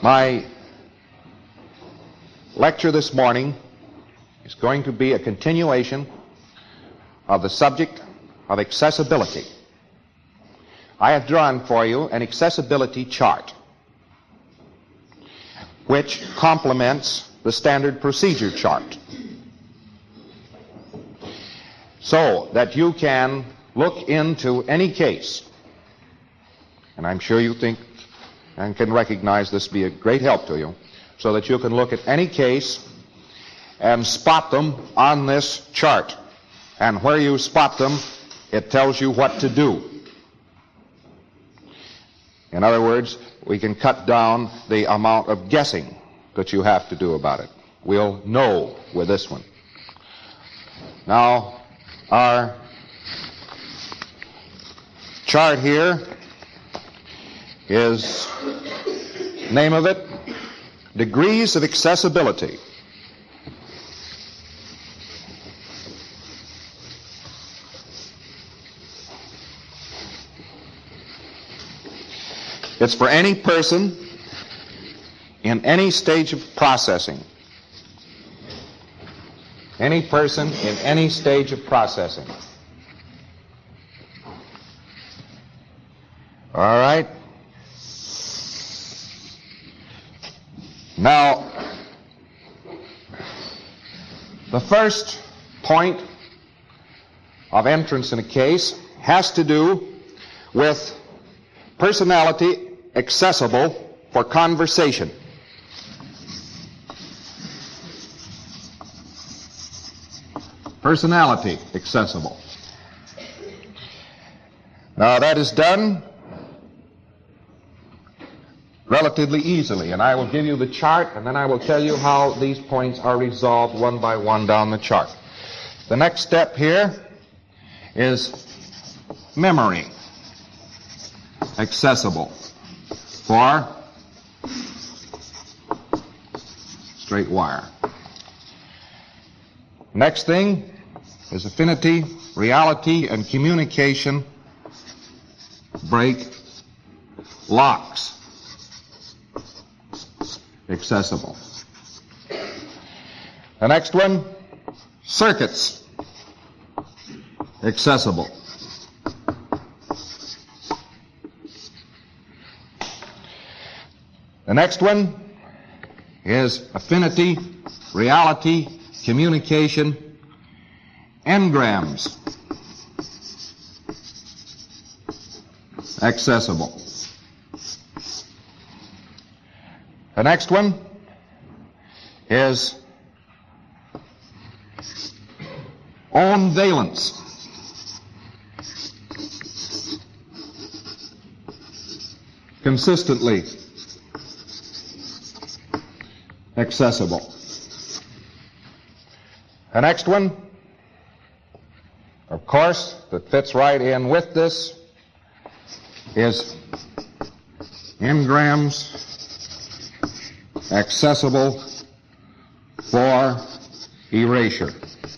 My lecture this morning is going to be a continuation of the subject of accessibility. I have drawn for you an accessibility chart which complements the standard procedure chart, so that you can look into any case, and I'm sure you think and can recognize this be a great help to you, so that you can look at any case and spot them on this chart. And where you spot them, it tells you what to do. In other words, we can cut down the amount of guessing that you have to do about it. We'll know with this one. Now, our chart here is, name of it, Degrees of Accessibility. It's for any person in any stage of processing. Any person in any stage of processing. All right. Now, the first point of entrance in a case has to do with personality accessible for conversation. Personality accessible. Now, that is done relatively easily, and I will give you the chart, and then I will tell you how these points are resolved one by one down the chart. The next step here is memory accessible for straight wire. Next thing is affinity, reality, and communication break locks accessible. The next one, circuits accessible. The next one is affinity, reality, communication, engrams accessible. The next one is own valence consistently accessible. The next one, of course, that fits right in with this is engrams accessible for erasure.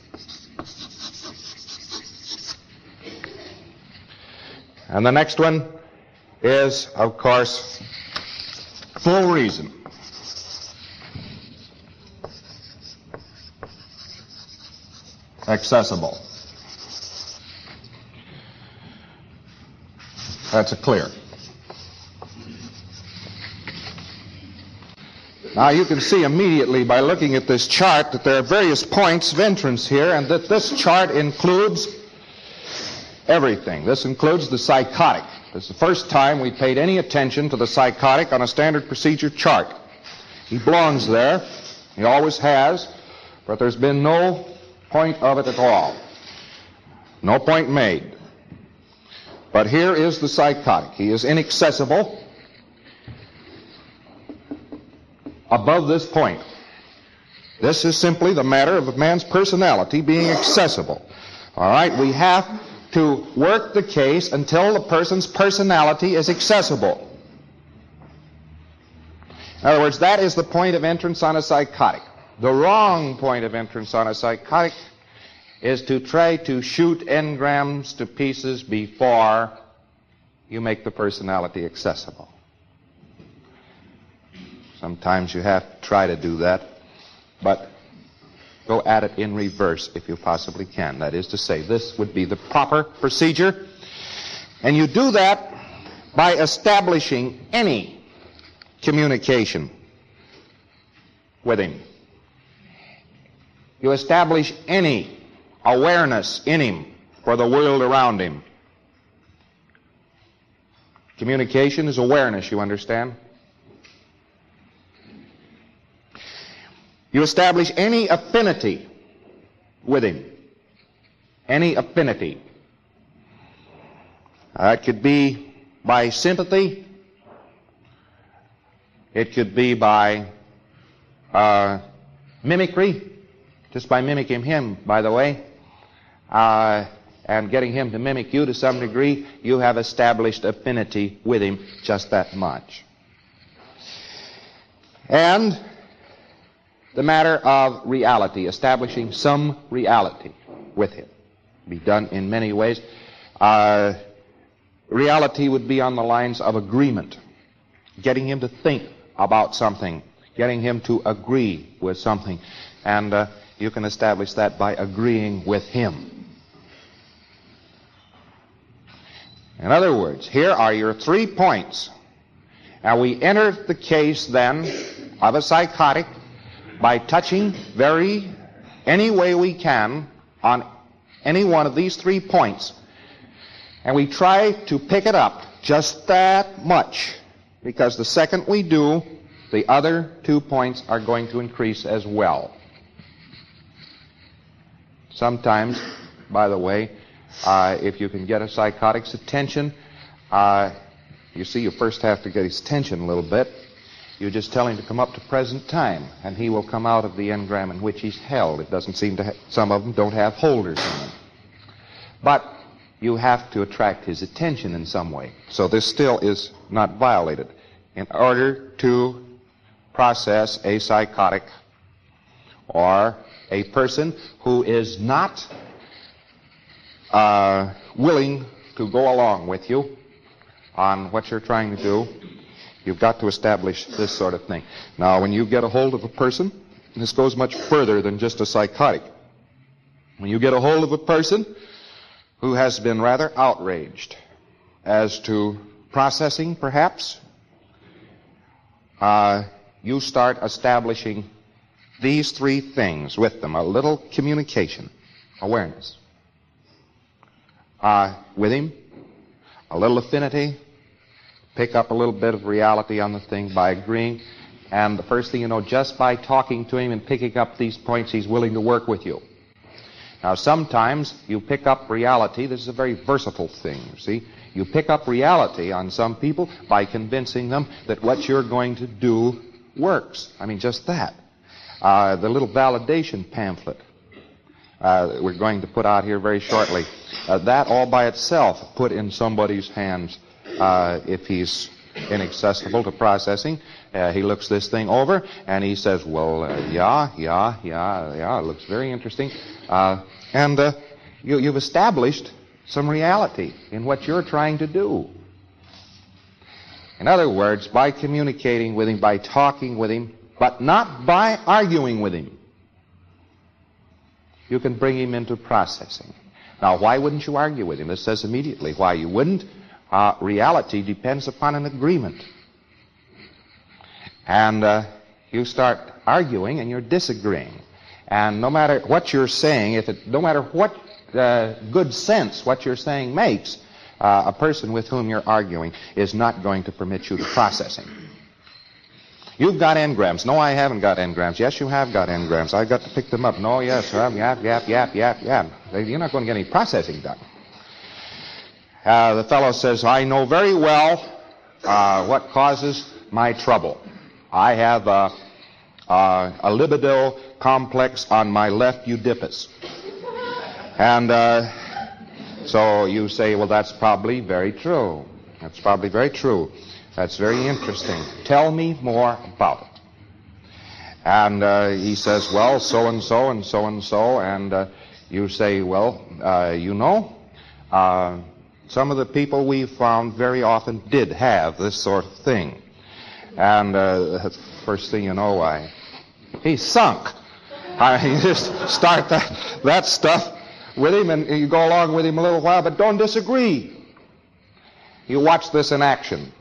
And the next one is, of course, full reason. Accessible. That's a clear. Now you can see immediately by looking at this chart that there are various points of entrance here, and that this chart includes everything. This includes the psychotic. This is the first time we paid any attention to the psychotic on a standard procedure chart. He belongs there. He always has, but there's been no point of it at all. No point made. But here is the psychotic. He is inaccessible above this point. This is simply the matter of a man's personality being accessible. All right, we have to work the case until the person's personality is accessible. In other words, that is the point of entrance on a psychotic. The wrong point of entrance on a psychotic is to try to shoot engrams to pieces before you make the personality accessible. Sometimes you have to try to do that, but go at it in reverse if you possibly can. That is to say, this would be the proper procedure, and you do that by establishing any communication with him. You establish any awareness in him for the world around him. Communication is awareness, you understand? You establish any affinity with him. Any affinity. It could be by sympathy. It could be by mimicry, just by mimicking him, by the way, and getting him to mimic you to some degree. You have established affinity with him, just that much. And the matter of reality, establishing some reality with him, be done in many ways. Reality would be on the lines of agreement, getting him to think about something, getting him to agree with something, and you can establish that by agreeing with him. In other words, here are your 3 points. Now we enter the case then of a psychotic by touching any way we can on any one of these 3 points. And we try to pick it up just that much, because the second we do, the other 2 points are going to increase as well. Sometimes, by the way, if you can get a psychotic's attention, you see, you first have to get his attention a little bit. You just tell him to come up to present time, and he will come out of the engram in which he's held. It doesn't seem to some of them don't have holders in them. But you have to attract his attention in some way. So this still is not violated. In order to process a psychotic or a person who is not willing to go along with you on what you're trying to do, you've got to establish this sort of thing. Now, when you get a hold of a person, this goes much further than just a psychotic. When you get a hold of a person who has been rather outraged as to processing, perhaps, you start establishing these 3 things with them. A little communication, awareness with him, a little affinity, pick up a little bit of reality on the thing by agreeing, and the first thing you know, just by talking to him and picking up these points, he's willing to work with you. Now, sometimes you pick up reality. This is a very versatile thing, you see. You pick up reality on some people by convincing them that what you're going to do works. I mean, just that. The little validation pamphlet we're going to put out here very shortly, that all by itself put in somebody's hands, if he's inaccessible to processing, he looks this thing over and he says, well, it looks very interesting. And you've established some reality in what you're trying to do. In other words, by communicating with him, by talking with him, but not by arguing with him, you can bring him into processing. Now, why wouldn't you argue with him? This says immediately why you wouldn't. Reality depends upon an agreement. And you start arguing and you're disagreeing. And no matter what you're saying, no matter what good sense what you're saying makes, a person with whom you're arguing is not going to permit you to processing. You've got engrams. No, I haven't got engrams. Yes, you have got engrams. I've got to pick them up. No, yes, yap. You're not going to get any processing done. The fellow says, I know very well what causes my trouble. I have a libido complex on my left Oedipus. And so you say, well, that's probably very true. That's probably very true. That's very interesting. Tell me more about it. And he says, well, so-and-so and so-and-so. And you say, well, some of the people we found very often did have this sort of thing. And first thing you know, he's sunk. You just start that stuff with him, and you go along with him a little while, but don't disagree. You watch this in action.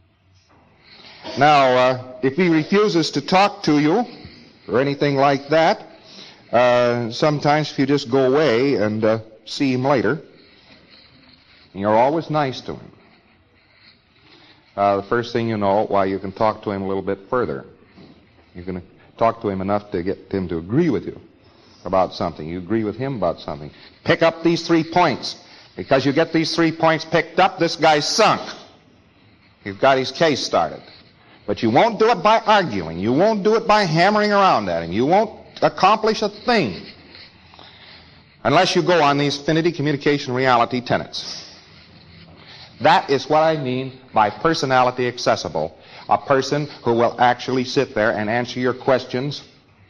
Now, if he refuses to talk to you or anything like that, sometimes if you just go away and see him later, you're always nice to him. The first thing you know, you can talk to him a little bit further. You're going to talk to him enough to get him to agree with you about something. You agree with him about something. Pick up these 3 points. Because you get these 3 points picked up, this guy's sunk. You've got his case started. But you won't do it by arguing. You won't do it by hammering around at him. You won't accomplish a thing unless you go on these affinity, communication, reality tenets. That is what I mean by personality accessible. A person who will actually sit there and answer your questions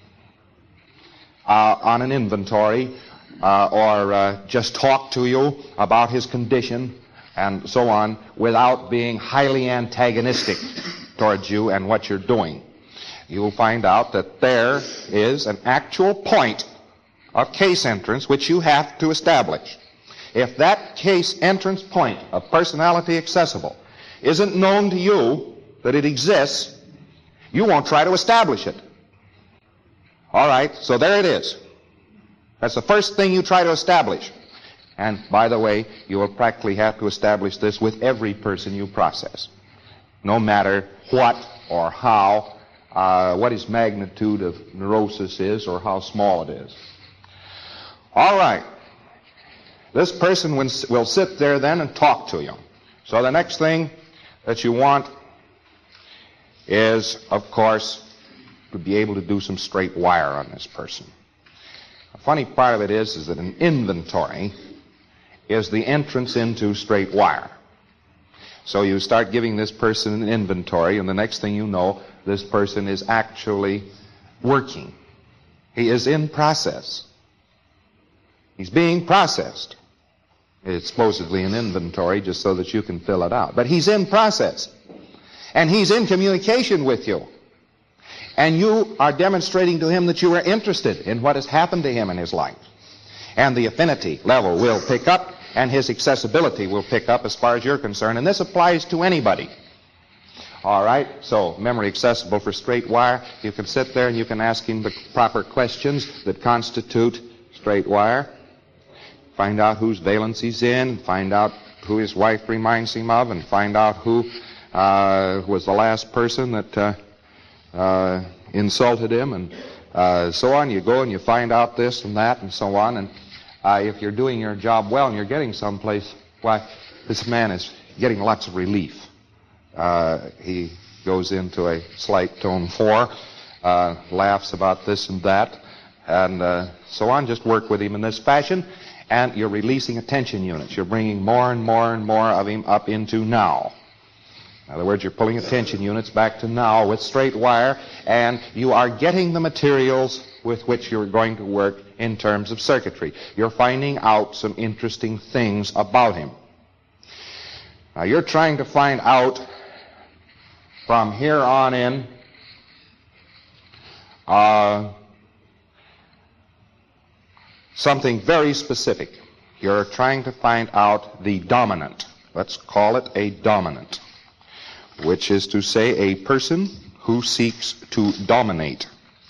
on an inventory or just talk to you about his condition and so on without being highly antagonistic towards you and what you're doing. You will find out that there is an actual point of case entrance which you have to establish. If that case entrance point of personality accessible isn't known to you that it exists, you won't try to establish it. All right, so there it is. That's the first thing you try to establish. And, by the way, you will practically have to establish this with every person you process, no matter what or how, what his magnitude of neurosis is or how small it is. All right. This person will sit there then and talk to you. So the next thing that you want is, of course, to be able to do some straight wire on this person. The funny part of it is that an inventory is the entrance into straight wire. So you start giving this person an inventory, and the next thing you know, this person is actually working. He is in process. He's being processed. It's supposedly an inventory just so that you can fill it out. But he's in process. And he's in communication with you. And you are demonstrating to him that you are interested in what has happened to him in his life. And the affinity level will pick up, and his accessibility will pick up as far as you're concerned. And this applies to anybody. All right? So, memory accessible for straight wire. You can sit there and you can ask him the proper questions that constitute straight wire. Find out whose valence he's in, find out who his wife reminds him of, and find out who was the last person that insulted him, and so on. You go and you find out this and that and so on. And if you're doing your job well and you're getting someplace, why, this man is getting lots of relief. He goes into a slight tone 4, laughs about this and that, and so on. Just work with him in this fashion. And you're releasing attention units. You're bringing more and more and more of him up into now. In other words, you're pulling attention units back to now with straight wire, and you are getting the materials with which you're going to work in terms of circuitry. You're finding out some interesting things about him. Now, you're trying to find out from here on in something very specific. You're trying to find out the dominant. Let's call it a dominant, which is to say a person who seeks to dominate.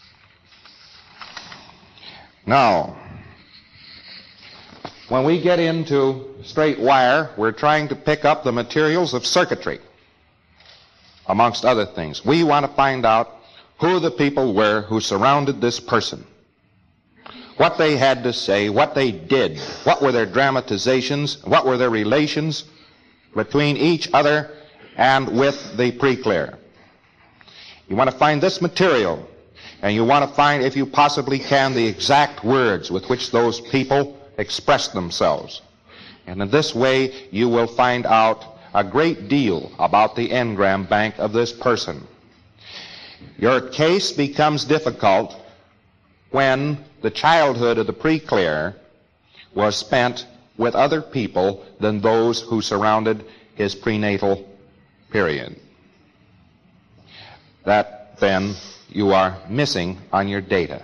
Now, when we get into straight wire, we're trying to pick up the materials of circuitry, amongst other things. We want to find out who the people were who surrounded this person, what they had to say, what they did, what were their dramatizations, what were their relations between each other and with the preclear. You want to find this material, and you want to find, if you possibly can, the exact words with which those people expressed themselves. And in this way, you will find out a great deal about the engram bank of this person. Your case becomes difficult when the childhood of the preclear was spent with other people than those who surrounded his prenatal period. that then you are missing on your data.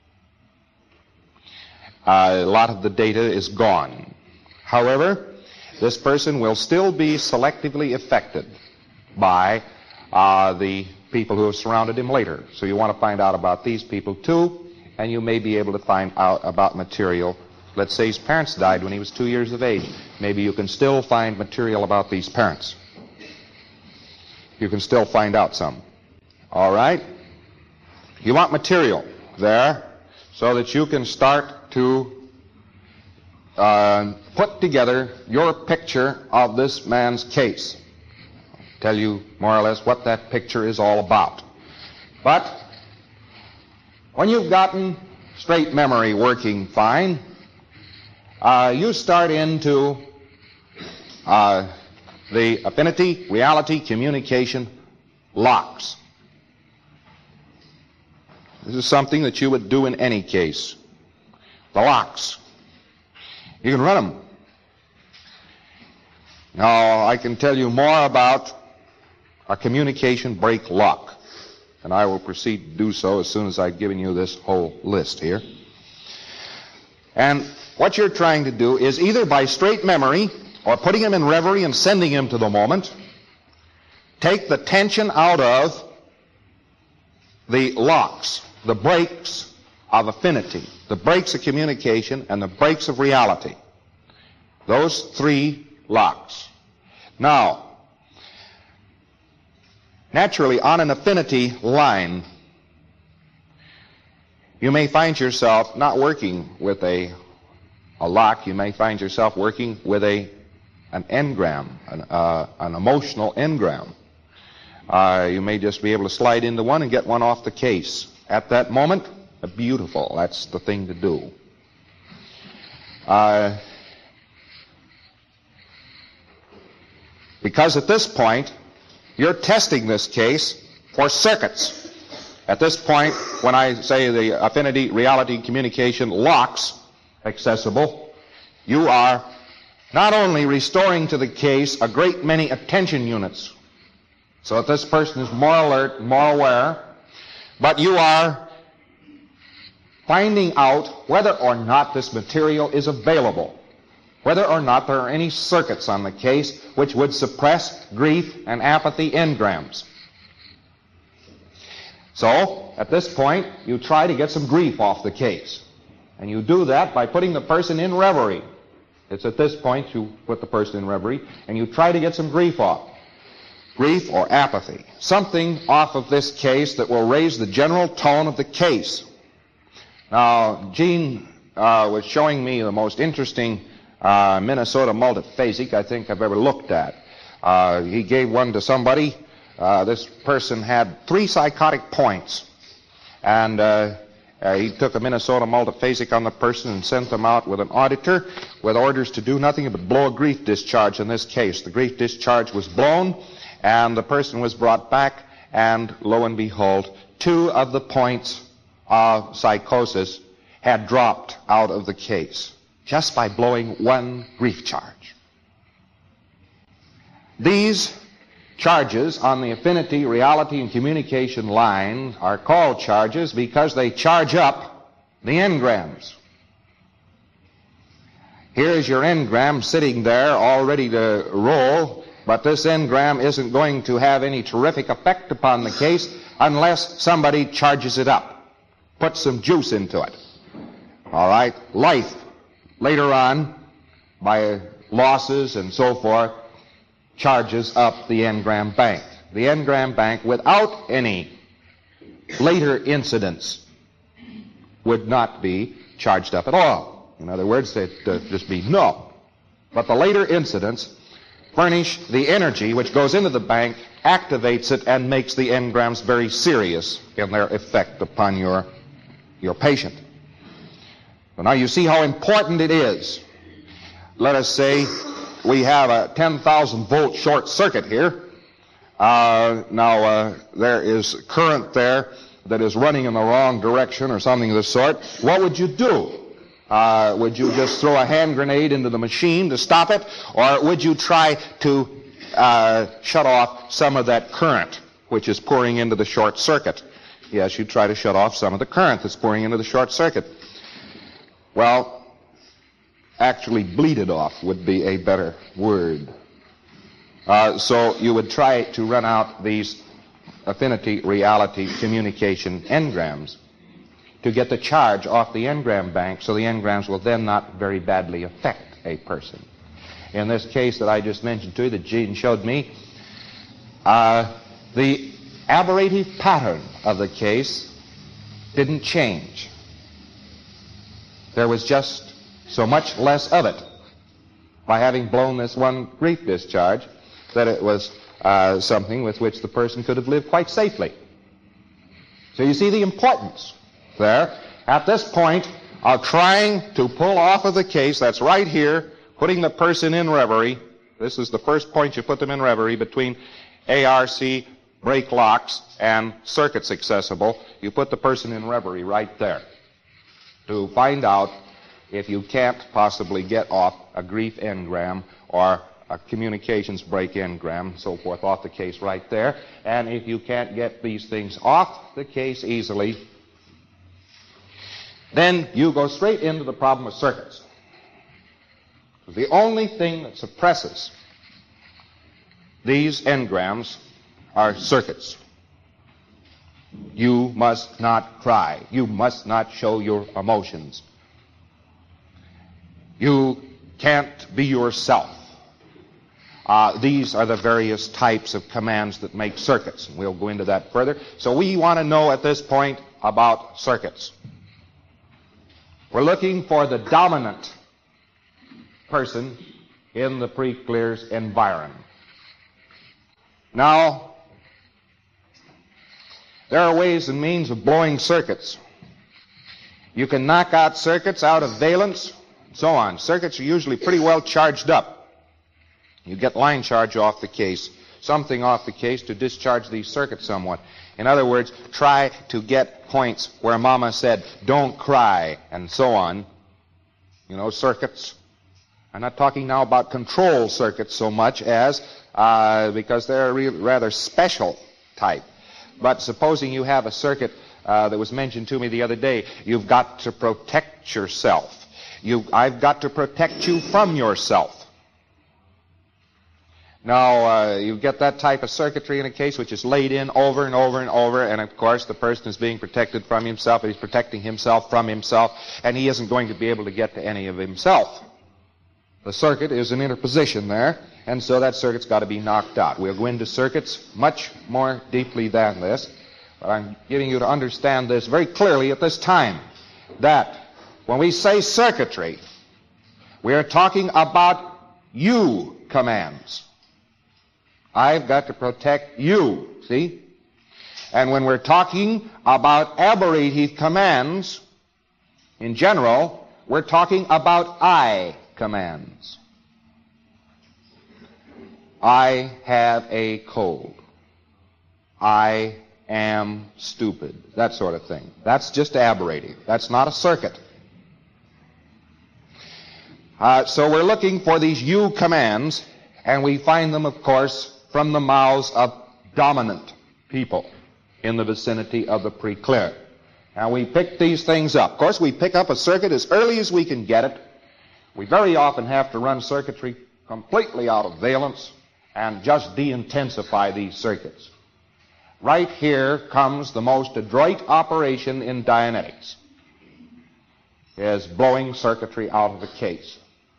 A lot of the data is gone. However, this person will still be selectively affected by the people who have surrounded him later. So you want to find out about these people too, and you may be able to find out about material. Let's say his parents died when he was 2 years of age. Maybe you can still find material about these parents. You can still find out some. All right? You want material there so that you can start to put together your picture of this man's case. I'll tell you more or less what that picture is all about. But when you've gotten straight memory working fine, you start into the affinity, reality, communication locks. This is something that you would do in any case. The locks. You can run them. Now, I can tell you more about a communication break lock, and I will proceed to do so as soon as I've given you this whole list here. And what you're trying to do is either by straight memory or putting him in reverie and sending him to the moment, take the tension out of the locks, the breaks of affinity, the breaks of communication, and the breaks of reality. Those three locks. Now, naturally, on an affinity line, you may find yourself not working with a lock. You may find yourself working with an engram, an emotional engram. You may just be able to slide into one and get one off the case. At that moment, beautiful. That's the thing to do. Because at this point, you're testing this case for circuits. At this point, when I say the affinity, reality, communication locks accessible, you are not only restoring to the case a great many attention units, so that this person is more alert, more aware, but you are finding out whether or not this material is available, whether or not there are any circuits on the case which would suppress grief and apathy engrams. So, at this point, you try to get some grief off the case. And you do that by putting the person in reverie. It's at this point you put the person in reverie, and you try to get some grief off. Grief or apathy. Something off of this case that will raise the general tone of the case. Now, Gene was showing me the most interesting Minnesota multiphasic I think I've ever looked at. He gave one to somebody. This person had 3 psychotic points. And he took a Minnesota multiphasic on the person and sent them out with an auditor with orders to do nothing but blow a grief discharge in this case. The grief discharge was blown, and the person was brought back, and lo and behold, 2 of the points of psychosis had dropped out of the case just by blowing 1 grief charge. These charges on the affinity, reality, and communication line are called charges because they charge up the engrams. Here is your engram sitting there all ready to roll, but this engram isn't going to have any terrific effect upon the case unless somebody charges it up, puts some juice into it. All right? Life, later on, by losses and so forth, charges up the engram bank. The engram bank, without any later incidents, would not be charged up at all. In other words, it'd just be null. But the later incidents furnish the energy which goes into the bank, activates it, and makes the engrams very serious in their effect upon your patient. So now you see how important it is. Let us say we have a 10,000 volt short circuit here. Now there is current there that is running in the wrong direction or something of the sort. What would you do? Would you just throw a hand grenade into the machine to stop it? Or would you try to shut off some of that current which is pouring into the short circuit. Yes, you try to shut off some of the current that's pouring into the short circuit. Well, actually bleed it off would be a better word. So you would try to run out these affinity reality communication engrams to get the charge off the engram bank, so the engrams will then not very badly affect a person. In this case that I just mentioned to you, that Gene showed me, the aberrative pattern of the case didn't change. There was just so much less of it by having blown this one grief discharge that it was something with which the person could have lived quite safely. So you see the importance there at this point of trying to pull off of the case. That's right here, putting the person in reverie. This is the first point you put them in reverie between ARC brake locks and circuits accessible. You put the person in reverie right there to find out if you can't possibly get off a grief engram or a communications brake engram, so forth, off the case right there. And if you can't get these things off the case easily, then you go straight into the problem of circuits. The only thing that suppresses these engrams are circuits. You must not cry. You must not show your emotions. You can't be yourself. These are the various types of commands that make circuits. And we'll go into that further. So we want to know at this point about circuits. We're looking for the dominant person in the pre-clear's environment. Now, there are ways and means of blowing circuits. You can knock out circuits out of valence, and so on. Circuits are usually pretty well charged up. You get line charge off the case, something off the case to discharge these circuits somewhat. In other words, try to get points where Mama said, don't cry, and so on. You know, circuits. I'm not talking now about control circuits so much as, because they're a rather special type. But supposing you have a circuit that was mentioned to me the other day, you've got to protect yourself. I've got to protect you from yourself. Now, you get that type of circuitry in a case which is laid in over and over and over, and of course the person is being protected from himself, and he's protecting himself from himself, and he isn't going to be able to get to any of himself. The circuit is an interposition there, and so that circuit's got to be knocked out. We'll go into circuits much more deeply than this, but I'm giving you to understand this very clearly at this time, that when we say circuitry, we are talking about you commands. I've got to protect you, see? And when we're talking about aberrative commands, in general, we're talking about I commands. I have a cold. I am stupid. That sort of thing. That's just aberrative. That's not a circuit. So we're looking for these you commands, and we find them, of course, from the mouths of dominant people in the vicinity of the pre-clear. And we pick these things up. Of course, we pick up a circuit as early as we can get it. We very often have to run circuitry completely out of valence and just de-intensify these circuits. Right here comes the most adroit operation in Dianetics, is blowing circuitry out of the case.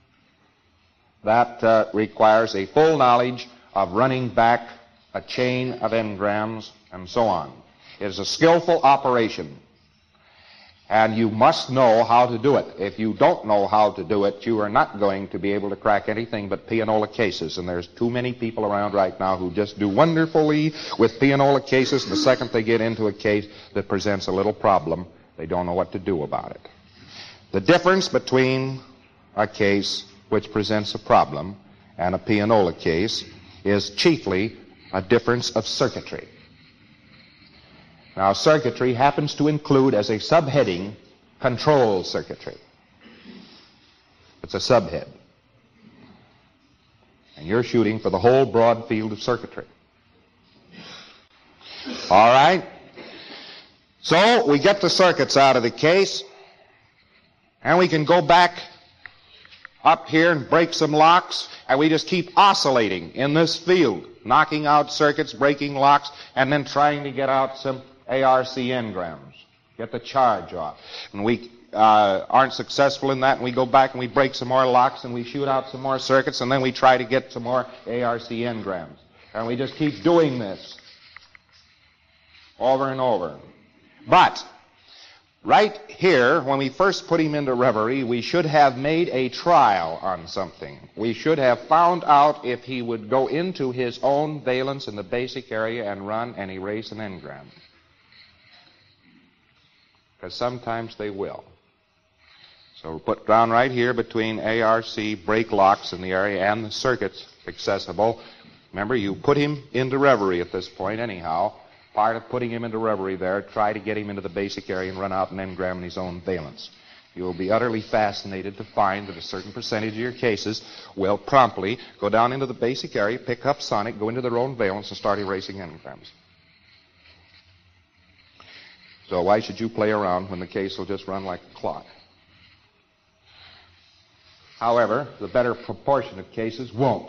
That requires a full knowledge of running back a chain of engrams and so on. It is a skillful operation, and you must know how to do it. If you don't know how to do it, you are not going to be able to crack anything but pianola cases, and there's too many people around right now who just do wonderfully with pianola cases, and the second they get into a case that presents a little problem, they don't know what to do about it. The difference between a case which presents a problem and a pianola case is chiefly a difference of circuitry. Now, circuitry happens to include as a subheading control circuitry. It's a subhead. And you're shooting for the whole broad field of circuitry. All right? So we get the circuits out of the case, and we can go back up here and break some locks, and we just keep oscillating in this field, knocking out circuits, breaking locks, and then trying to get out some ARC engrams, get the charge off. And we aren't successful in that, and we go back and we break some more locks, and we shoot out some more circuits, and then we try to get some more ARC engrams. And we just keep doing this over and over. But right here, when we first put him into reverie, we should have made a trial on something. We should have found out if he would go into his own valence in the basic area and run and erase an engram. Because sometimes they will. So we'll put down right here between ARC, break locks in the area, and the circuits accessible. Remember, you put him into reverie at this point anyhow. Part of putting him into reverie there, try to get him into the basic area and run out an engram in his own valence. You will be utterly fascinated to find that a certain percentage of your cases will promptly go down into the basic area, pick up sonic, go into their own valence, and start erasing engrams. So why should you play around when the case will just run like a clock? However, the better proportion of cases won't.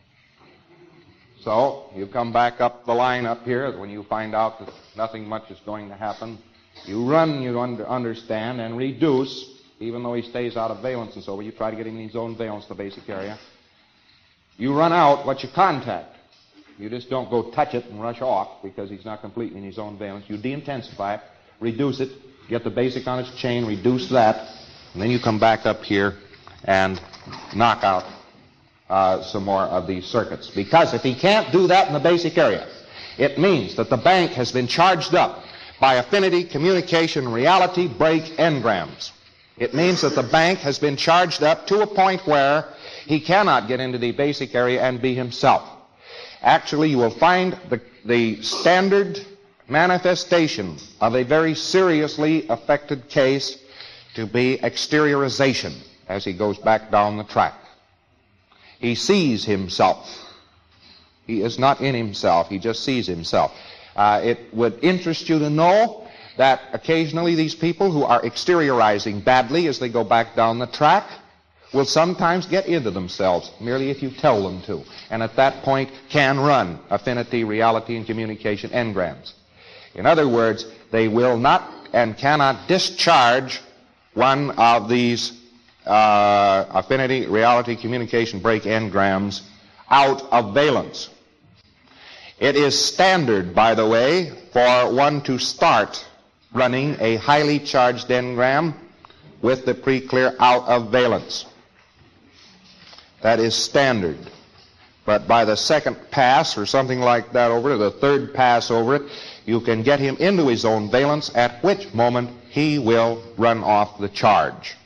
So you come back up the line up here when you find out that nothing much is going to happen. You run, you understand, and reduce, even though he stays out of valence and so on. You try to get him in his own valence, the basic area. You run out what you contact. You just don't go touch it and rush off because he's not completely in his own valence. You de-intensify it, reduce it, get the basic on its chain, reduce that, and then you come back up here and knock out some more of these circuits. Because if he can't do that in the basic area, it means that the bank has been charged up by affinity, communication, reality, break, engrams. It means that the bank has been charged up to a point where he cannot get into the basic area and be himself. Actually, you will find the standard manifestation of a very seriously affected case to be exteriorization as he goes back down the track. He sees himself. He is not in himself. He just sees himself. It would interest you to know that occasionally these people who are exteriorizing badly as they go back down the track will sometimes get into themselves, merely if you tell them to, and at that point can run affinity, reality, and communication engrams. In other words, they will not and cannot discharge one of these affinity, reality, communication, break, engrams out of valence. It is standard, by the way, for one to start running a highly charged engram with the pre-clear out of valence. That is standard. But by the second pass or something like that over it, the third pass over it, you can get him into his own valence, at which moment he will run off the charge.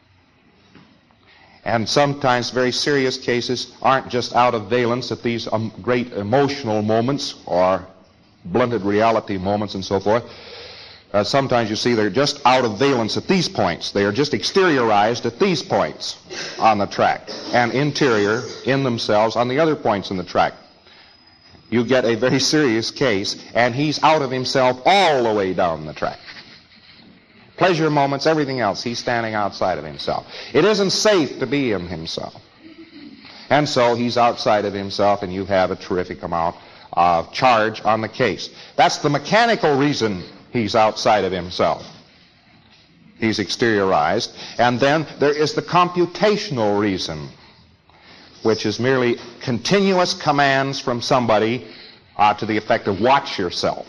And sometimes very serious cases aren't just out of valence at these great emotional moments or blunted reality moments and so forth. Sometimes you see they're just out of valence at these points. They are just exteriorized at these points on the track, and interior in themselves on the other points in the track. You get a very serious case, and he's out of himself all the way down the track. Pleasure moments, everything else, he's standing outside of himself. It isn't safe to be in himself. And so he's outside of himself, and you have a terrific amount of charge on the case. That's the mechanical reason he's outside of himself. He's exteriorized. And then there is the computational reason, which is merely continuous commands from somebody to the effect of watch yourself.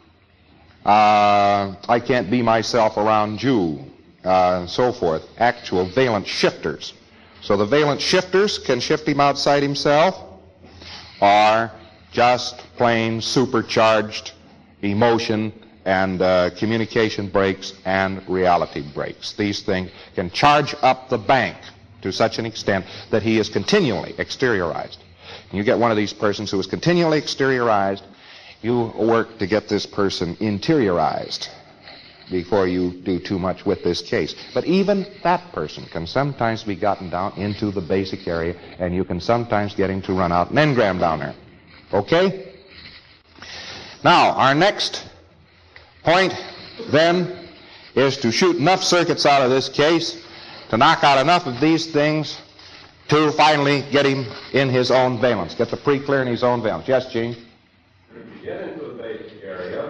I can't be myself around you, and so forth. Actual valence shifters. So the valence shifters can shift him outside himself, or just plain supercharged emotion and communication breaks and reality breaks. These things can charge up the bank to such an extent that he is continually exteriorized. And you get one of these persons who is continually exteriorized, you work to get this person interiorized before you do too much with this case. But even that person can sometimes be gotten down into the basic area, and you can sometimes get him to run out an engram down there. Okay? Now, our next point, then, is to shoot enough circuits out of this case to knock out enough of these things to finally get him in his own valence, get the pre-clear in his own valence. Yes, Gene? If you get into the basic area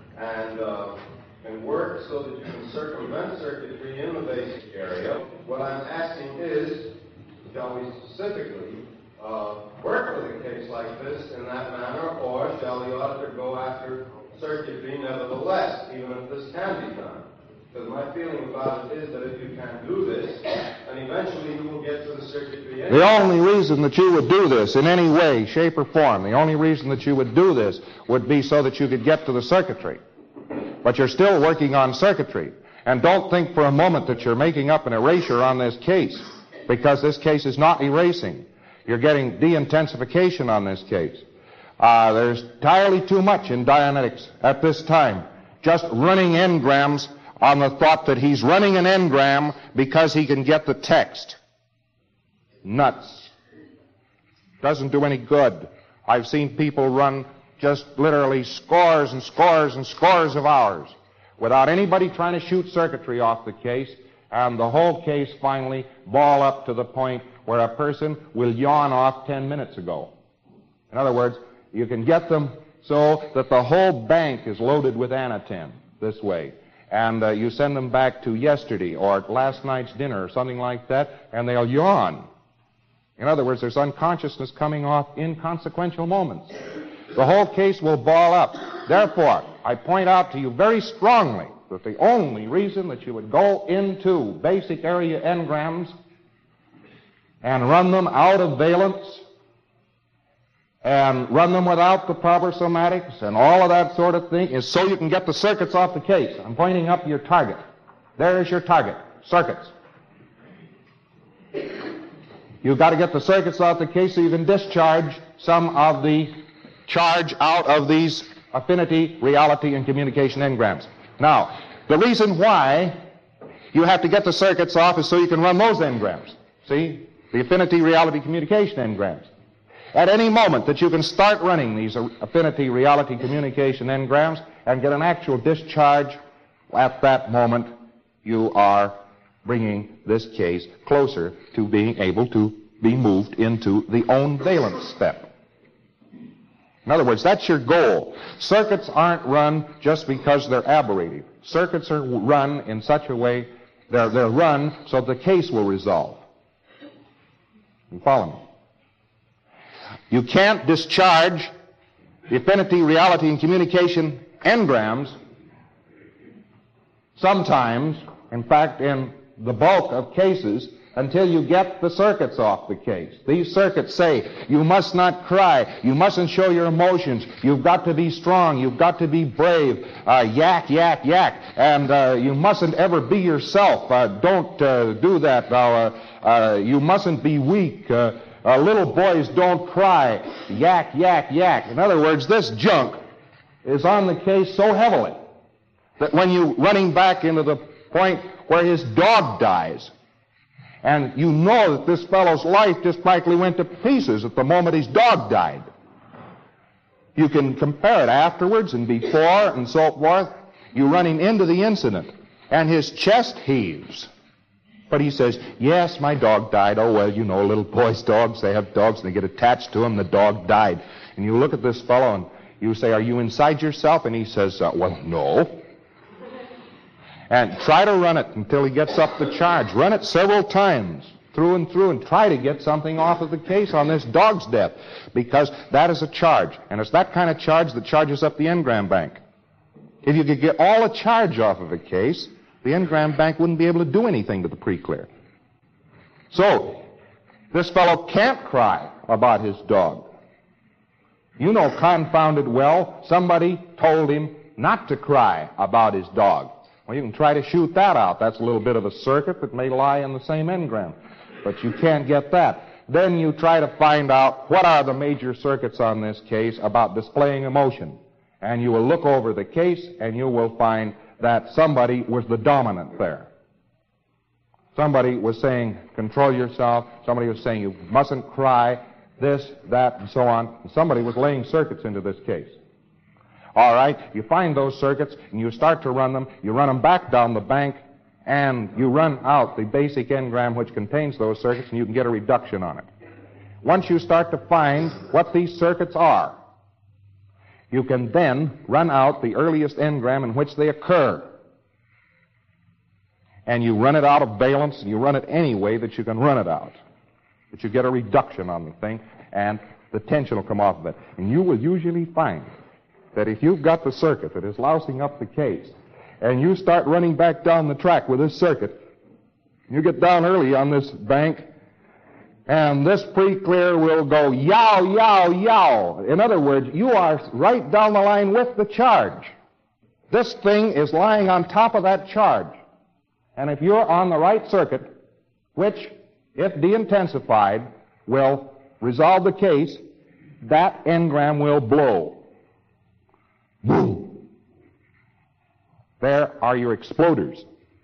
and work so that you can circumvent circuitry in the basic area, what I'm asking is, shall we specifically work with a case like this in that manner, or shall the auditor go after circuitry nevertheless, even if this can be done? Because my feeling about it is that if you can do this, then eventually you will get to the circuitry anyway. The only reason that you would do this in any way, shape, or form, the only reason that you would do this would be so that you could get to the circuitry. But you're still working on circuitry. And don't think for a moment that you're making up an erasure on this case, because this case is not erasing. You're getting de-intensification on this case. There's entirely too much in Dianetics at this time. Just running n-grams on the thought that he's running an n-gram because he can get the text. Nuts. Doesn't do any good. I've seen people run just literally scores and scores and scores of hours without anybody trying to shoot circuitry off the case, and the whole case finally ball up to the point where a person will yawn off 10 minutes ago. In other words, you can get them so that the whole bank is loaded with Anatem this way. And you send them back to yesterday or last night's dinner or something like that, and they'll yawn. In other words, there's unconsciousness coming off inconsequential moments. The whole case will ball up. Therefore, I point out to you very strongly that the only reason that you would go into basic area n-grams and run them out of valence and run them without the proper somatics and all of that sort of thing is so you can get the circuits off the case. I'm pointing up your target. There's your target, circuits. You've got to get the circuits off the case so you can discharge some of the charge out of these affinity, reality, and communication n-grams. Now, the reason why you have to get the circuits off is so you can run those n-grams. See? The affinity, reality, communication n-grams. At any moment that you can start running these affinity, reality, communication n-grams and get an actual discharge, at that moment you are bringing this case closer to being able to be moved into the own valence step. In other words, that's your goal. Circuits aren't run just because they're aberrative. Circuits are run in such a way, they're run so the case will resolve. You follow me? You can't discharge the affinity, reality, and communication n-grams sometimes, in fact, in the bulk of cases, until you get the circuits off the case. These circuits say you must not cry, you mustn't show your emotions, you've got to be strong, you've got to be brave, yak, yak, yak, and you mustn't ever be yourself. Don't do that. You mustn't be weak. Little boys don't cry. Yak, yak, yak. In other words, this junk is on the case so heavily that when you're running back into the point where his dog dies, and you know that this fellow's life just practically went to pieces at the moment his dog died, you can compare it afterwards and before and so forth. You run him into the incident, and his chest heaves. But he says, yes, my dog died. Oh, well, you know, little boys' dogs, they have dogs, and they get attached to them, the dog died. And you look at this fellow, and you say, are you inside yourself? And he says, well, no. And try to run it until he gets up the charge. Run it several times, through and try to get something off of the case on this dog's death, because that is a charge. And it's that kind of charge that charges up the n-gram bank. If you could get all the charge off of a case, the n-gram bank wouldn't be able to do anything to the pre-clear. So, this fellow can't cry about his dog. You know confounded well, somebody told him not to cry about his dog. Well, you can try to shoot that out. That's a little bit of a circuit that may lie in the same n-gram. But you can't get that. Then you try to find out what are the major circuits on this case about displaying emotion. And you will look over the case and you will find that somebody was the dominant there. Somebody was saying, control yourself. Somebody was saying, you mustn't cry, this, that, and so on. And somebody was laying circuits into this case. All right? You find those circuits, and you start to run them. You run them back down the bank, and you run out the basic engram which contains those circuits, and you can get a reduction on it. Once you start to find what these circuits are, you can then run out the earliest engram in which they occur. And you run it out of valence, and you run it any way that you can run it out. But you get a reduction on the thing, and the tension will come off of it. And you will usually find that if you've got the circuit that is lousing up the case, and you start running back down the track with this circuit, you get down early on this bank, and this pre-clear will go yow, yow, yow. In other words, you are right down the line with the charge. This thing is lying on top of that charge. And if you're on the right circuit, which, if de-intensified, will resolve the case, that engram will blow. Boom. There are your exploders.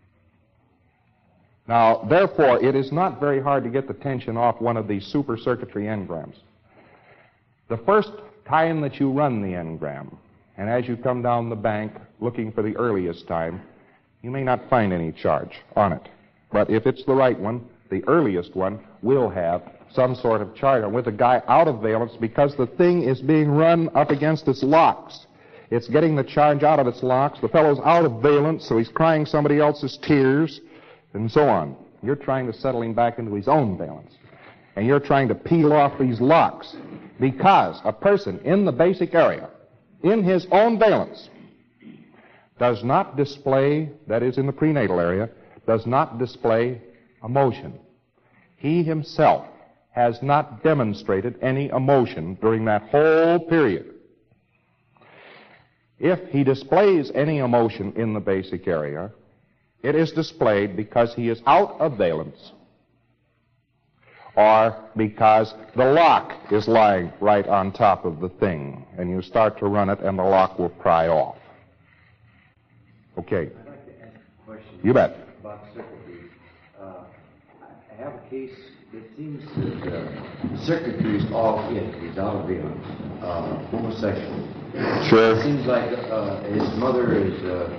Now, therefore, it is not very hard to get the tension off one of these super circuitry engrams. The first time that you run the engram, and as you come down the bank looking for the earliest time, you may not find any charge on it. But if it's the right one, the earliest one will have some sort of charge on with a guy out of valence because the thing is being run up against its locks. It's getting the charge out of its locks. The fellow's out of valence, so he's crying somebody else's tears, and so on. You're trying to settle him back into his own valence. And you're trying to peel off these locks because a person in the basic area, in his own valence, does not display, that is in the prenatal area, does not display emotion. He himself has not demonstrated any emotion during that whole period. If he displays any emotion in the basic area, it is displayed because he is out of valence or because the lock is lying right on top of the thing, and you start to run it and the lock will pry off. Okay. I'd like to ask a question. You bet. About circuitry. I have a case that seems that circuitry is all is out of valence. Homosexual. Sure. It seems like his mother is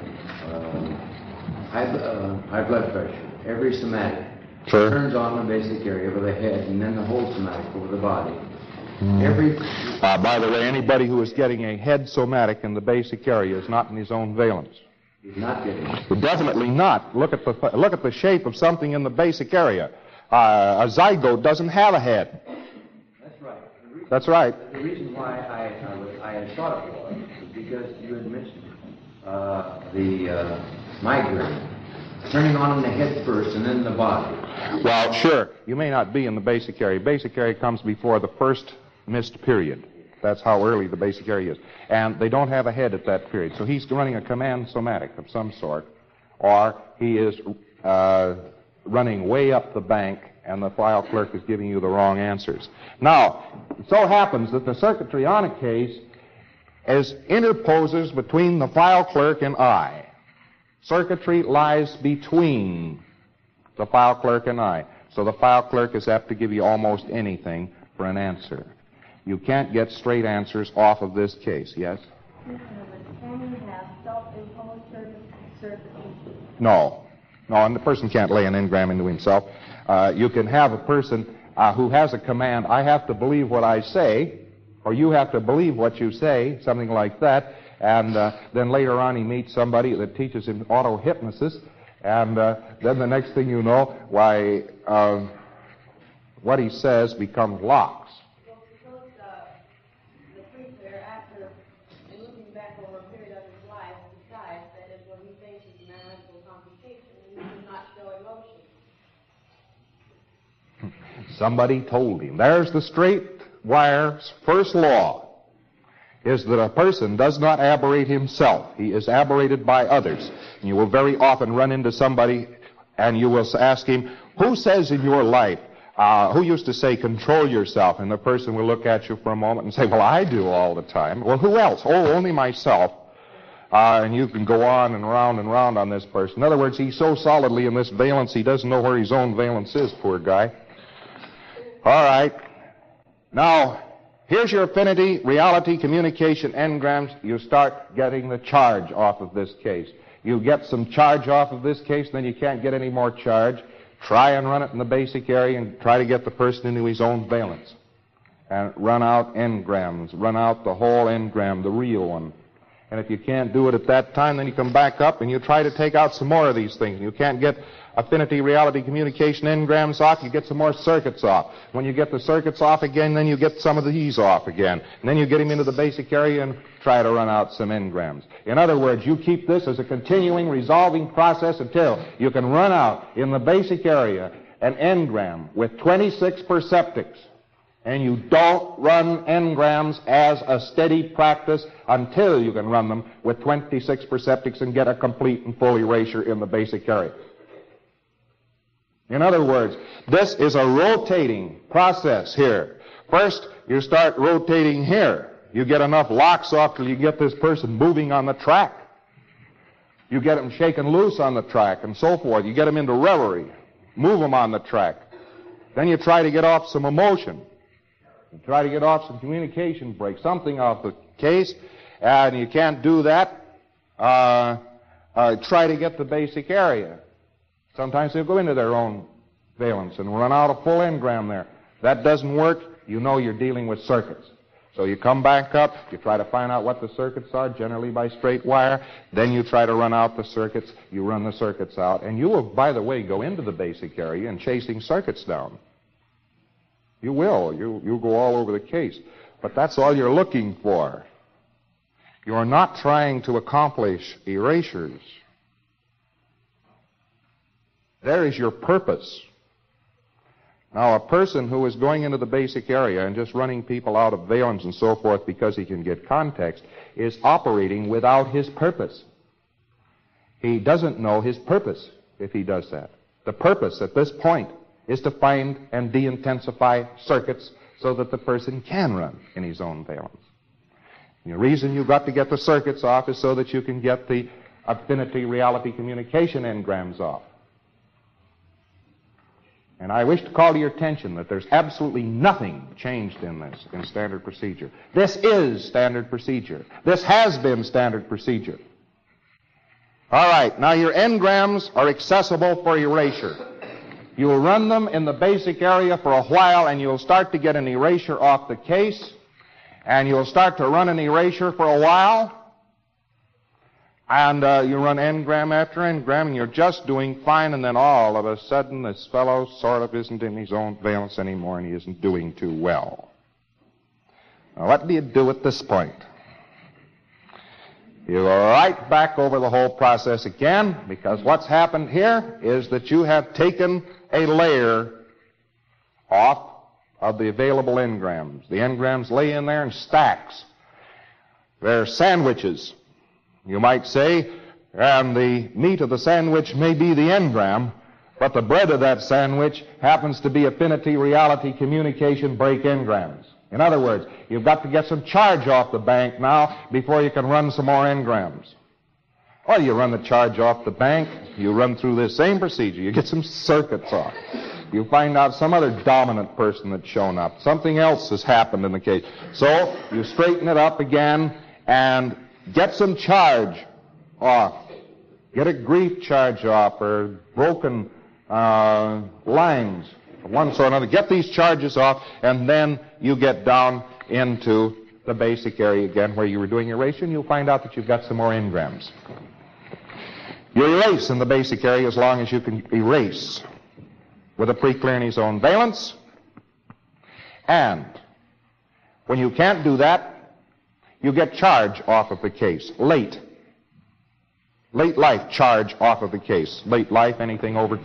high blood pressure. Every somatic Sure. turns on the basic area of the head, and then the whole somatic over the body. Every By the way, anybody who is getting a head somatic in the basic area is not in his own valence. He's not getting it. Definitely not. Look at the shape of something in the basic area. A zygote doesn't have a head. That's right. That's right. The reason why I had thought it was because you had mentioned the migraine, turning on in the head first and then the body. Well, sure. You may not be in the basic area. Basic area comes before the first missed period. That's how early the basic area is. And they don't have a head at that period. So he's running a command somatic of some sort, or he is running way up the bank, and the file clerk is giving you the wrong answers. Now, it so happens that the circuitry on a case interposes between the file clerk and I. Circuitry lies between the file clerk and I. So the file clerk is apt to give you almost anything for an answer. You can't get straight answers off of this case, yes? Can you have self-imposed circuitry? No, and the person can't lay an engram into himself. You can have a person who has a command, I have to believe what I say, or you have to believe what you say, something like that, and then later on he meets somebody that teaches him auto-hypnosis, and then the next thing you know, why, what he says becomes locks. Well, suppose the preacher, after looking back over a period of his life, decides that is what he thinks is mental complication, and he does not show emotion. Somebody told him. There's the straight wire's first law, is that a person does not aberrate himself. He is aberrated by others. And you will very often run into somebody and you will ask him, who says in your life, who used to say, control yourself? And the person will look at you for a moment and say, well, I do all the time. Well, who else? Oh, only myself. And you can go on and round on this person. In other words, he's so solidly in this valence, he doesn't know where his own valence is, poor guy. All right. Now, Here's your affinity, reality, communication, engrams. You start getting the charge off of this case. You get some charge off of this case, then you can't get any more charge. Try and run it in the basic area and try to get the person into his own valence. And run out engrams. Run out the whole engram, the real one. And if you can't do it at that time, then you come back up and you try to take out some more of these things. You can't get affinity, reality, communication, engrams off, you get some more circuits off. When you get the circuits off again, then you get some of these off again. And then you get him into the basic area and try to run out some engrams. In other words, you keep this as a continuing resolving process until you can run out in the basic area an engram with 26 perceptics. And you don't run engrams as a steady practice until you can run them with 26 perceptics and get a complete and full erasure in the basic area. In other words, this is a rotating process here. First, you start rotating here. You get enough locks off till you get this person moving on the track. You get them shaken loose on the track and so forth. You get them into reverie. Move them on the track. Then you try to get off some emotion. You try to get off some communication break, something off the case, and you can't do that. Try to get the basic area. Sometimes they'll go into their own valence and run out a full engram there. That doesn't work. You know you're dealing with circuits. So you come back up, you try to find out what the circuits are, generally by straight wire. Then you try to run out the circuits. You run the circuits out. And you will, by the way, go into the basic area and chasing circuits down. You will. You'll go all over the case. But that's all you're looking for. You're not trying to accomplish erasures. There is your purpose. Now, a person who is going into the basic area and just running people out of valence and so forth because he can get context is operating without his purpose. He doesn't know his purpose if he does that. The purpose at this point is to find and de-intensify circuits so that the person can run in his own valence. And the reason you've got to get the circuits off is so that you can get the affinity, reality, communication engrams off. And I wish to call to your attention that there's absolutely nothing changed in this, in standard procedure. This is standard procedure. This has been standard procedure. All right, now your engrams are accessible for erasure. You'll run them in the basic area for a while, and you'll start to get an erasure off the case, and you'll start to run an erasure for a while, and you run engram after engram, and you're just doing fine, and then all of a sudden this fellow sort of isn't in his own valence anymore, and he isn't doing too well. Now, what do you do at this point? You go right back over the whole process again, because what's happened here is that you have taken a layer off of the available engrams. The engrams lay in there in stacks. They're sandwiches, you might say, and the meat of the sandwich may be the engram, but the bread of that sandwich happens to be affinity, reality, communication, break engrams. In other words, you've got to get some charge off the bank now before you can run some more engrams. Well, you run the charge off the bank, you run through this same procedure, you get some circuits off. You find out some other dominant person that's shown up. Something else has happened in the case. So you straighten it up again and get some charge off. Get a grief charge off or broken lines of one sort or another. Get these charges off, and then you get down into the basic area again where you were doing erasure, and you'll find out that you've got some more engrams. You erase in the basic area as long as you can erase with a pre-clear in his own valence. And when you can't do that, you get charge off of the case. Late life charge off of the case. Late life, anything over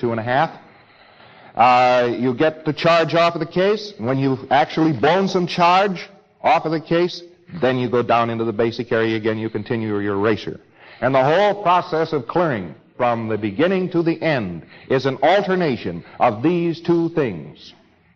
2.5. You get the charge off of the case. When you've actually blown some charge off of the case, then you go down into the basic area again. You continue your erasure. And the whole process of clearing from the beginning to the end is an alternation of these two things.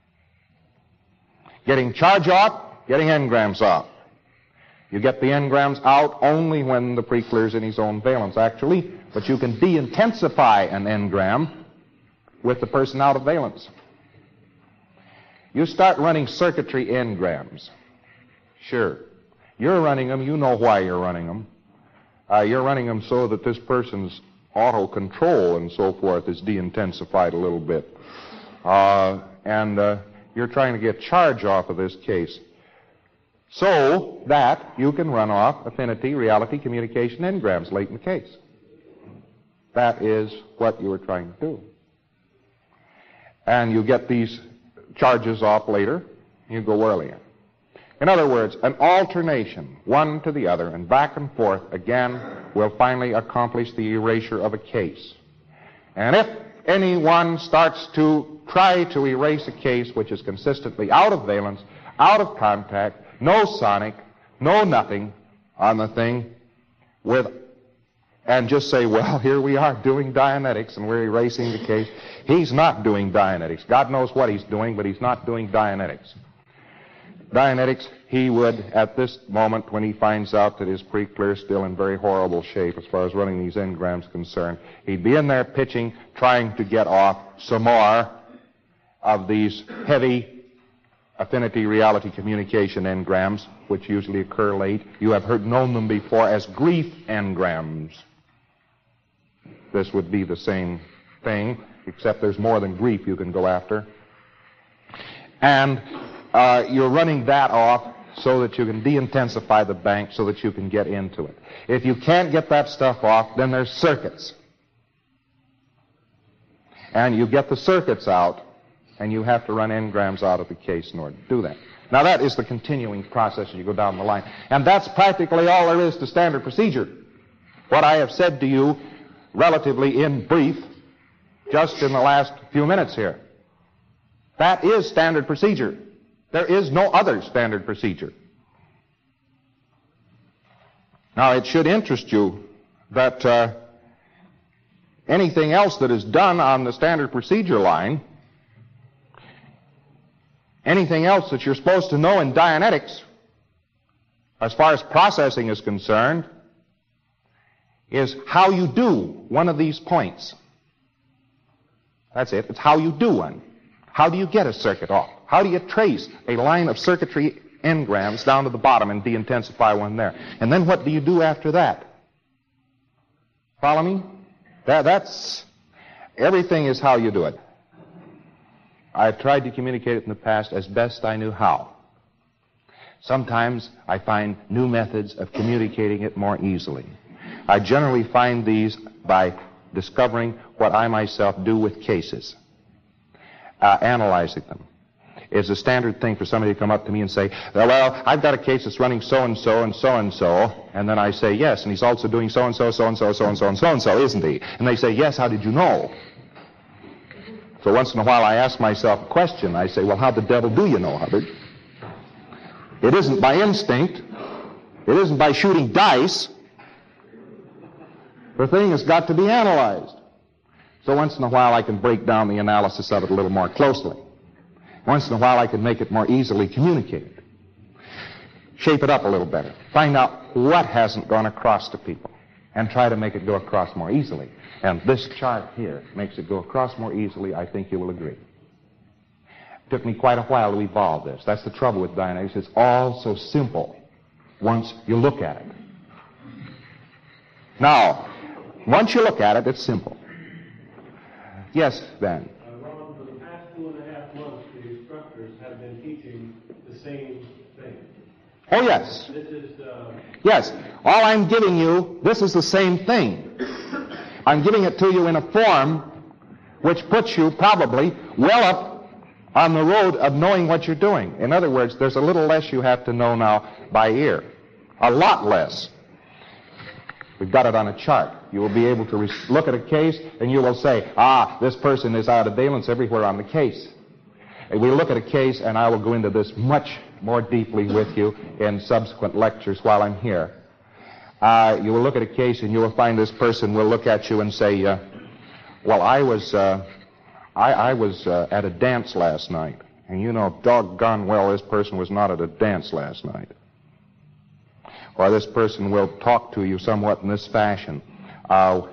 Getting charge off, getting engrams off. You get the engrams out only when the pre-clear's in his own valence, actually, but you can de-intensify an engram with the person out of valence. You start running circuitry engrams. Sure. You're running them. You know why you're running them. You're running them so that this person's auto control and so forth is de-intensified a little bit. And you're trying to get charge off of this case so that you can run off affinity, reality, communication engrams late in the case. That is what you were trying to do. And you get these charges off later, you go earlier. In other words, an alternation, one to the other, and back and forth, again, will finally accomplish the erasure of a case. And if anyone starts to try to erase a case which is consistently out of valence, out of contact, no sonic, no nothing on the thing, and just say, well, here we are doing Dianetics and we're erasing the case. He's not doing Dianetics. God knows what he's doing, but he's not doing Dianetics. Dianetics, he would, at this moment, when he finds out that his pre-clear is still in very horrible shape as far as running these engrams concerned, he'd be in there pitching, trying to get off some more of these heavy affinity reality communication engrams, which usually occur late. You have known them before as grief engrams. This would be the same thing, except there's more than grief you can go after. And you're running that off so that you can de-intensify the bank so that you can get into it. If you can't get that stuff off, then there's circuits. And you get the circuits out, and you have to run engrams out of the case in order to do that. Now, that is the continuing process as you go down the line. And that's practically all there is to standard procedure. What I have said to you relatively in brief just in the last few minutes here. That is standard procedure. There is no other standard procedure. Now, it should interest you that anything else that is done on the standard procedure line, anything else that you're supposed to know in Dianetics, as far as processing is concerned, is how you do one of these points. That's it. It's how you do one. How do you get a circuit off? How do you trace a line of circuitry engrams down to the bottom and de-intensify one there? And then what do you do after that? Follow me? That's everything is how you do it. I've tried to communicate it in the past as best I knew how. Sometimes I find new methods of communicating it more easily. I generally find these by discovering what I myself do with cases, analyzing them. It's a standard thing for somebody to come up to me and say, well, I've got a case that's running so-and-so and so-and-so, and then I say, yes, and he's also doing so-and-so, so-and-so, so-and-so, and so-and-so, isn't he? And they say, yes, how did you know? So once in a while I ask myself a question. I say, well, how the devil do you know, Hubbard? It isn't by instinct. It isn't by shooting dice. The thing has got to be analyzed. So once in a while I can break down the analysis of it a little more closely. Once in a while I can make it more easily communicated. Shape it up a little better. Find out what hasn't gone across to people and try to make it go across more easily. And this chart here makes it go across more easily, I think you will agree. It took me quite a while to evolve this. That's the trouble with Dianetics. It's all so simple once you look at it. Now, once you look at it, it's simple. Yes, Ben? Ron, for the past 2.5 months, the instructors have been teaching the same thing. Oh, yes. This is... Yes. All I'm giving you, this is the same thing. I'm giving it to you in a form which puts you probably well up on the road of knowing what you're doing. In other words, there's a little less you have to know now by ear. A lot less. We've got it on a chart. You will be able to look at a case and you will say, this person is out of valence everywhere on the case. And we look at a case, and I will go into this much more deeply with you in subsequent lectures while I'm here. You will look at a case and you will find this person will look at you and say, well, I was at a dance last night. And you know doggone well this person was not at a dance last night. Or this person will talk to you somewhat in this fashion. I'm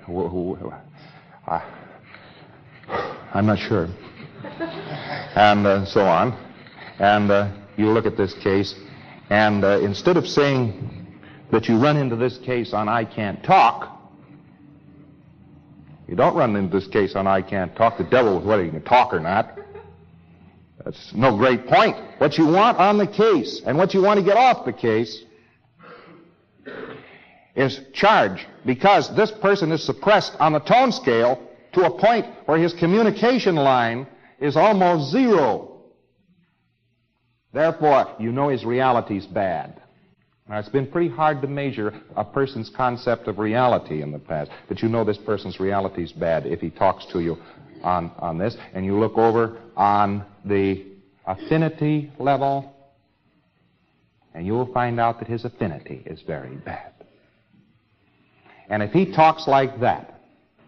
not sure. And so on. And you look at this case, And instead of saying that you run into this case on I can't talk, you don't run into this case on I can't talk. The devil with whether you can talk or not. That's no great point. What you want on the case and what you want to get off the case is charge, because this person is suppressed on the tone scale to a point where his communication line is almost zero. Therefore, you know his reality's bad. Now, it's been pretty hard to measure a person's concept of reality in the past, but you know this person's reality's bad if he talks to you on this, and you look over on the affinity level, and you will find out that his affinity is very bad. And if he talks like that,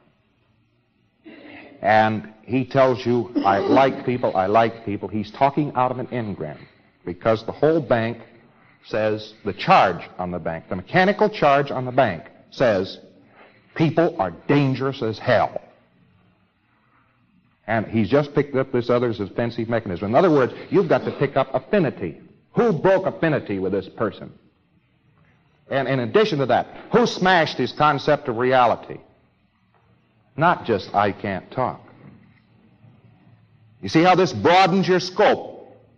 and he tells you, I like people, he's talking out of an engram, because the whole bank says, the charge on the bank, the mechanical charge on the bank says, people are dangerous as hell. And he's just picked up this other's defensive mechanism. In other words, you've got to pick up affinity. Who broke affinity with this person? And in addition to that, who smashed his concept of reality? Not just I can't talk. You see how this broadens your scope?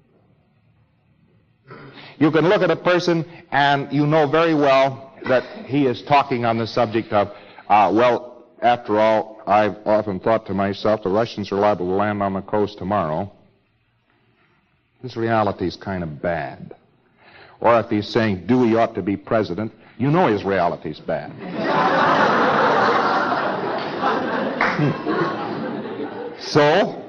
You can look at a person and you know very well that he is talking on the subject of, well, after all, I've often thought to myself, the Russians are liable to land on the coast tomorrow. This reality is kind of bad. Or if he's saying Dewey ought to be president, you know his reality's bad. So,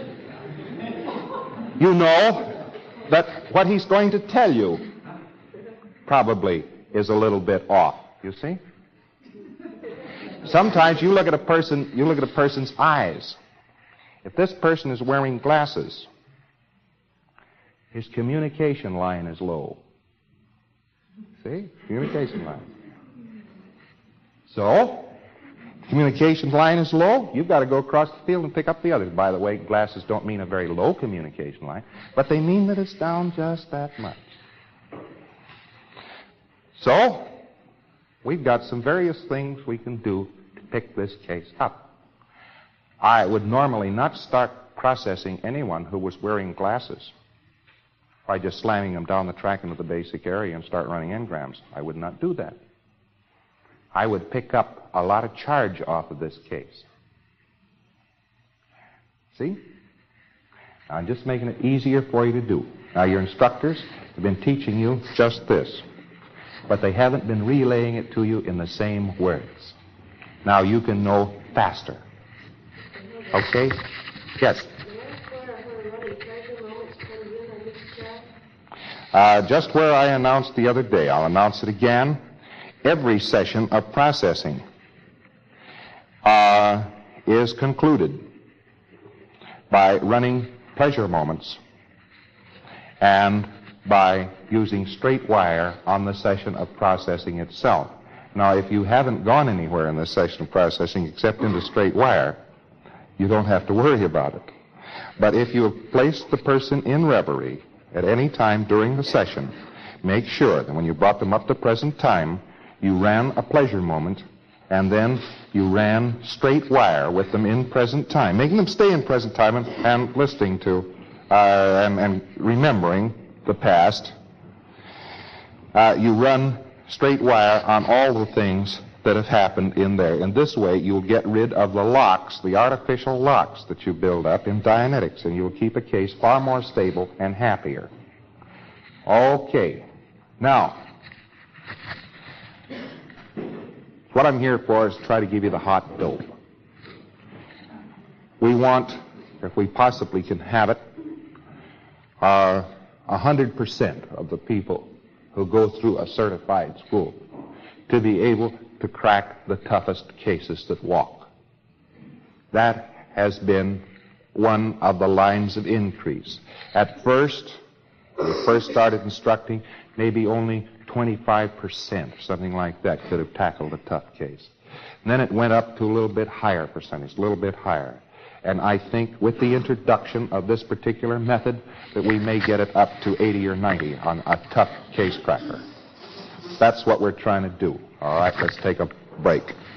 you know that what he's going to tell you probably is a little bit off, you see? Sometimes you look at a person's eyes. If this person is wearing glasses, his communication line is low. See? Communication line. So, communication line is low, you've got to go across the field and pick up the others. By the way, glasses don't mean a very low communication line, but they mean that it's down just that much. So, we've got some various things we can do to pick this case up. I would normally not start processing anyone who was wearing glasses by just slamming them down the track into the basic area and start running engrams. I would not do that. I would pick up a lot of charge off of this case. See? I'm just making it easier for you to do. Now, your instructors have been teaching you just this, but they haven't been relaying it to you in the same words. Now you can know faster. Okay? Yes? Just where I announced the other day. I'll announce it again. Every session of processing is concluded by running pleasure moments and by using straight wire on the session of processing itself. Now, if you haven't gone anywhere in this session of processing except into straight wire, you don't have to worry about it. But if you have placed the person in reverie at any time during the session, make sure that when you brought them up to present time, you ran a pleasure moment, and then you ran straight wire with them in present time, making them stay in present time and listening to and remembering the past. You run straight wire on all the things that have happened in there. In this way, you'll get rid of the locks, the artificial locks that you build up in Dianetics, and you'll keep a case far more stable and happier. Okay. Now, what I'm here for is to try to give you the hot dope. We want, if we possibly can have it, 100% of the people who go through a certified school to be able to crack the toughest cases that walk. That has been one of the lines of increase. At first, when we first started instructing, maybe only 25%, something like that, could have tackled a tough case. And then it went up to a little bit higher percentage, a little bit higher. And I think with the introduction of this particular method that we may get it up to 80 or 90 on a tough case cracker. That's what we're trying to do. All right, let's take a break.